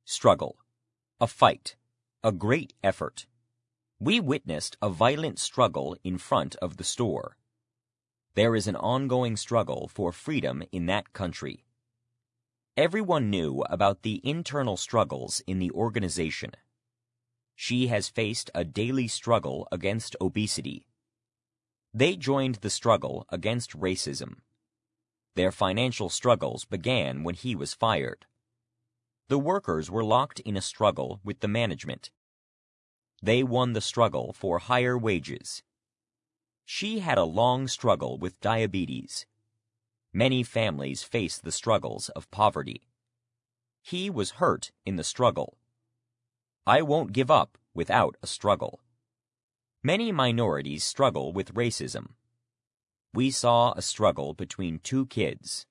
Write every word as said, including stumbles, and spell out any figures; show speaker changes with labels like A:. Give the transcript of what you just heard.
A: Struggle. A fight. A great effort. We witnessed a violent struggle in front of the store. There is an ongoing struggle for freedom in that country. Everyone knew about the internal struggles in the organization. She has faced a daily struggle against obesity. They joined the struggle against racism. Their financial struggles began when he was fired. The workers were locked in a struggle with the management. They won the struggle for higher wages. She had a long struggle with diabetes. Many families face the struggles of poverty. He was hurt in the struggle. I won't give up without a struggle. Many minorities struggle with racism. We saw a struggle between two kids.